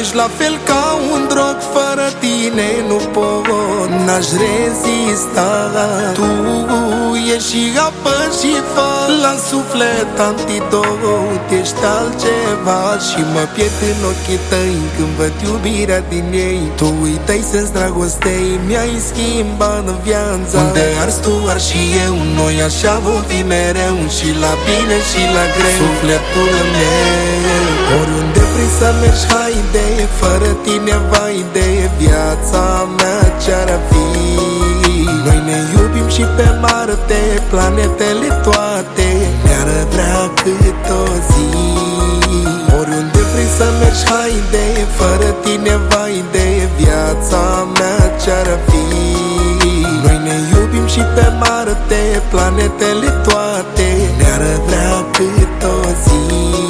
Ești la fel ca un drog, fără tine nu pot, n-aș rezista. Tu ești și apă și foc, la suflet antidot. Ești altceva și mă pierd în ochii tăi când văd iubirea din ei. Tu uitai să-ți dragostei, mi-ai schimbat viața. Unde arzi tu, ar și eu, noi așa vom fi mereu, și la bine și la greu. Sufletul meu, oriunde vrei să mergi, haide, fără tine vai de viața mea ce-ar fi. Noi ne iubim și pe Marte, planetele toate ne-ar vrea cât o zi. Oriunde vrei să mergi, haide, fără tine vai de viața mea ce-ar fi. Noi ne iubim și pe Marte, planetele toate ne-ar vrea cât o zi.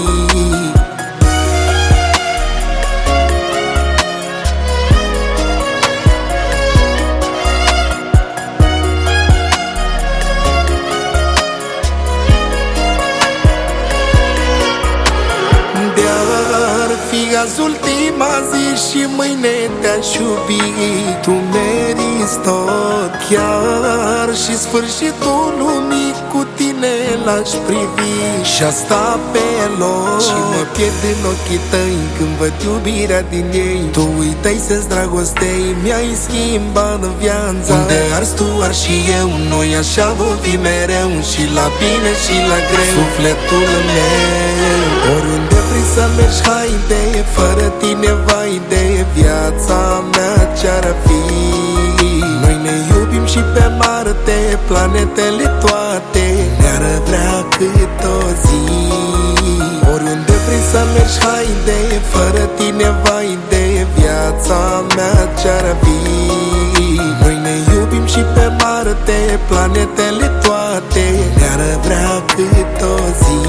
De-ar fi azi ultima zi și mâine te-aș iubi, tu meriți tot, chiar și sfârșitul lumii cu tine l-aș privi. Și asta pe loc, și mă pierd în ochii tăi când văd iubirea din ei. Tu uitai să-ți dragostei, mi-ai schimbat viața. Unde arzi tu, ar și eu, noi așa vom fi mereu, și la bine și la greu. Sufletul meu, oriunde vrei să mergi, haide, fără tine vai de viața mea ce-ar fi. Noi ne iubim și pe Marte, planetele toate ne-ar vrea cât o zi. Oriunde vrei să mergi, haide, fără tine vai de viața mea ce-ar fi. Noi ne iubim și pe Marte, planetele toate ne-ar vrea cât o zi.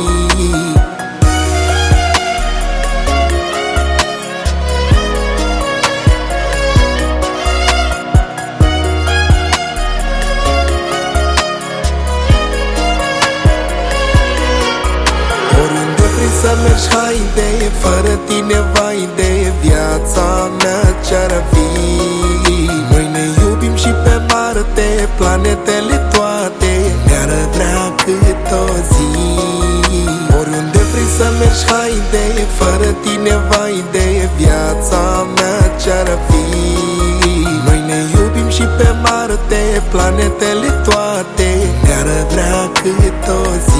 Să mergi, haide, fără tine vai de viața mea ce-ar fi. Noi ne iubim și pe Marte, planetele toate ne-ar vrea cât o zi. Oriunde vrei să mergi, haide, fără tine vai de viața mea ce-ar fi. Noi ne iubim și pe Marte, planetele toate ne-ar vrea cât o zi.